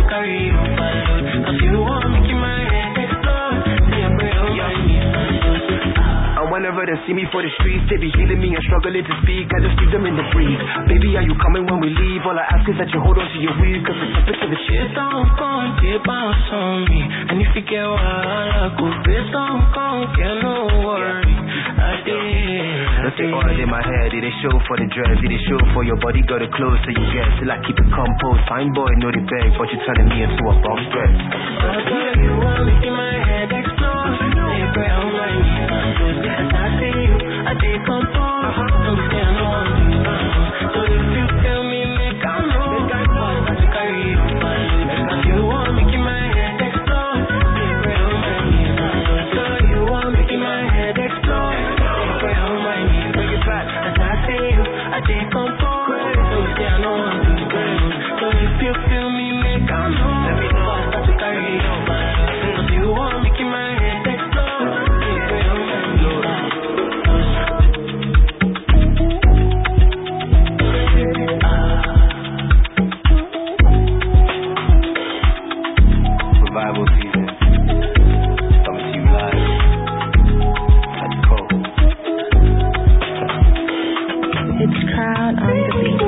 carry you overload. Cause you want me keep my head explode. Say a prayer on my knees and just and whenever they see me for the streets, they be healing me and struggling to speak. I just leave them in the breeze. Baby, are you coming when we leave? All I ask is that you hold on to your weed, cause it's a bit of the shit. Don't come, they bounce on me. And if you get wild, I go face don't come, get no worry. That's it all in my head. Did they show for the dress? Did they show for your body? Got it close so you get. Still I keep it composed. Fine boy, know the bag, but you're turning me into a bomb stress. You want me in my head explode. Say a prayer on my knees and just as I see you, I decompose. Don't stand on me. So if you tell me, make I know. To carry you overload. You want me in my head explode. Say a prayer on my knees and just. So you want me in my head explode. Say a prayer on my knees. Bring it back. As I see you, I decompose. Don't stand on me. So if you feel me, make I know. Let me know. To carry you overload. You want me in my head explode. Say a prayer on my knees. Revival season. Coming to you live. Let's go. It's Crown on the beat.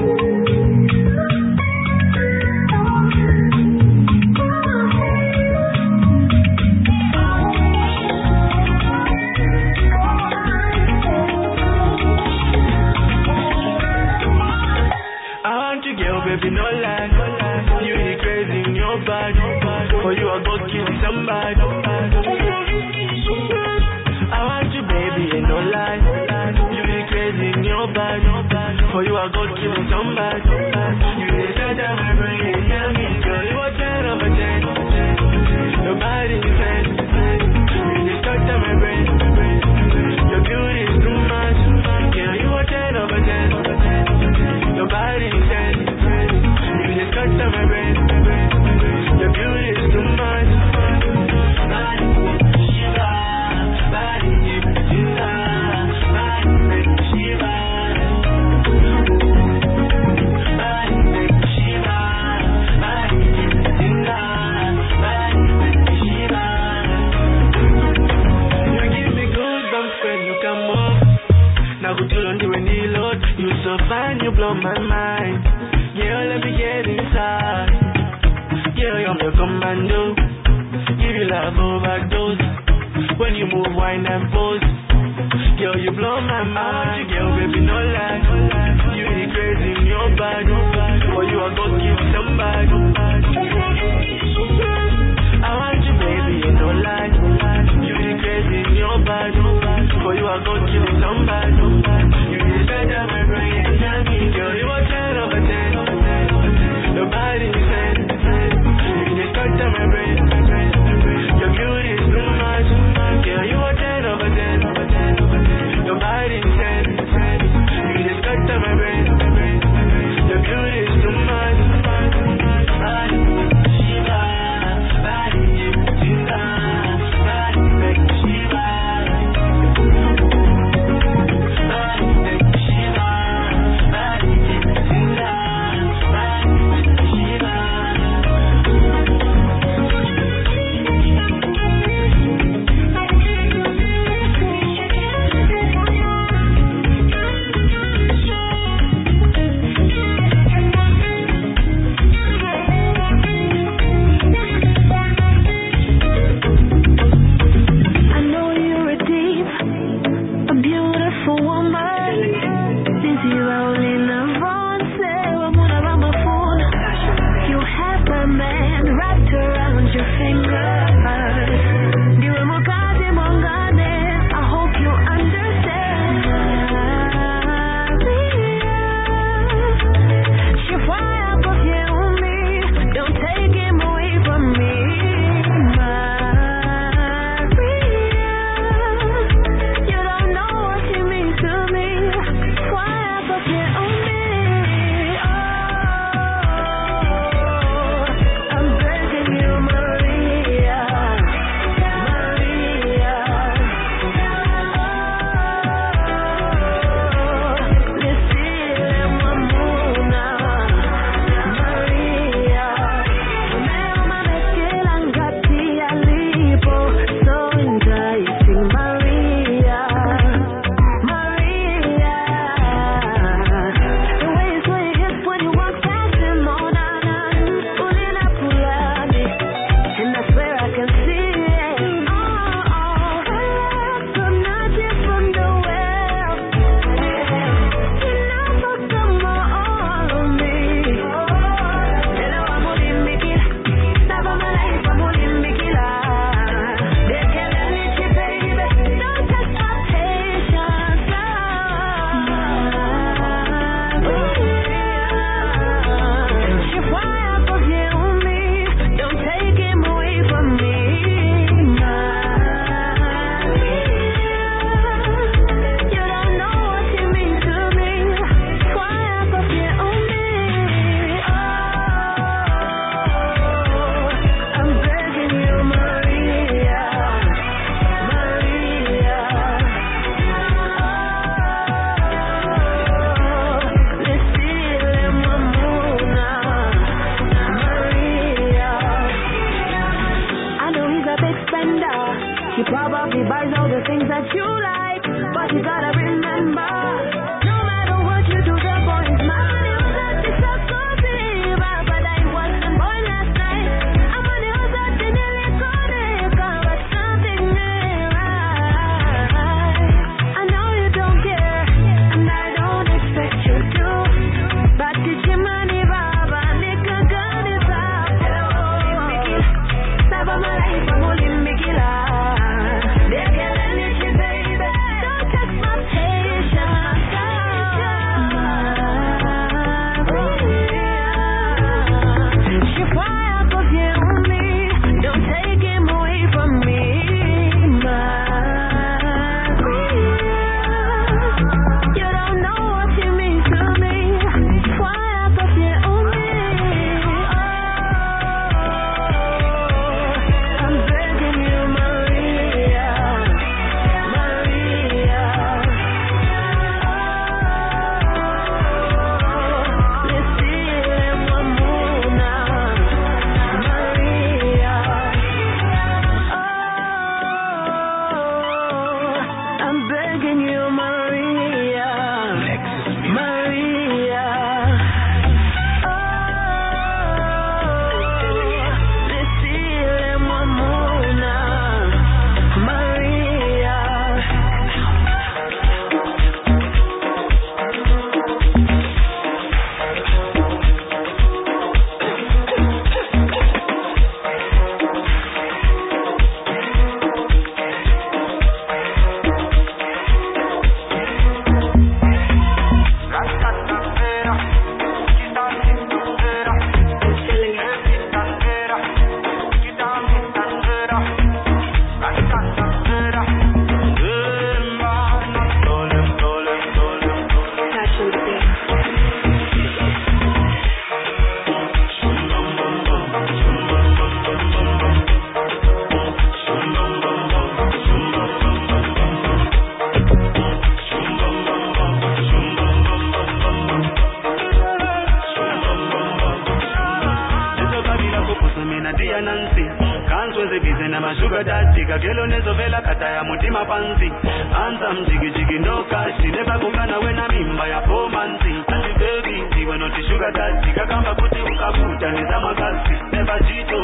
I want you, girl, baby, no lie. You really crazy in your body. For you, I go kill somebody. I want you, baby, and no lie. You really crazy in your body. For you, I go kill somebody. You really set down my brain. Tell me, girl, you are 10 over 10. Your body is 10. You really stuck down my brain. Your beauty is too much. Girl, you are 10 over 10. Your body is 10. You just cut to my brain. Your beauty is too much. Body, Shiva. Body, Shiva. Body, Shiva. Body, Shiva. Body, Shiva. Body, Shiva. You give me goosebumps when you come up. Now go to London when you load. You so fine, you blow my mind. Girl, let me get inside. Girl, you're my commando. Give you love overdose. When you move, wine and pose. Girl, you blow my mind. Girl, baby, no lie. You really crazy in your body. For you, I go kill somebody. I want you, baby, and no lie. You really crazy in your body. For you, I go kill somebody. You really better my brain. Tell me, girl, you are 10 over 10. Your body is 10. You just cut to my brain. Your beauty is too much. Girl, you are 10 over 10. Your body is 10. You just cut to my brain. Your beauty is too much. Body, that you like, but you gotta remember, no matter what you do, the boy is mine. It was not this exclusive, but I wasn't born last night. I'm on the other side, nearly connect, but something ain't right. I know you don't care, and I don't expect you to, but did you money, Baba, nigga, gun is up. Never my life, I'm only making love. They're getting it, baby. Don't touch my patience. She fire for you and me. Don't take him away from me, my queen. You don't know what you mean to me. Fire for you and me. I'm begging you, Maria, Maria. Let's see one more now, Maria. I'm begging you, Maria, Maria. Let's see one more now, Maria. Sugar daddy, kagelo nezovela kata ya mutima pansi. Anza mjigi jigi no kashi, neba kukana wena mimba ya pomanzi. Anti baby, ndiwe noti sugar daddy, kakamba kuti ukakuta nizama kasi. Neba jito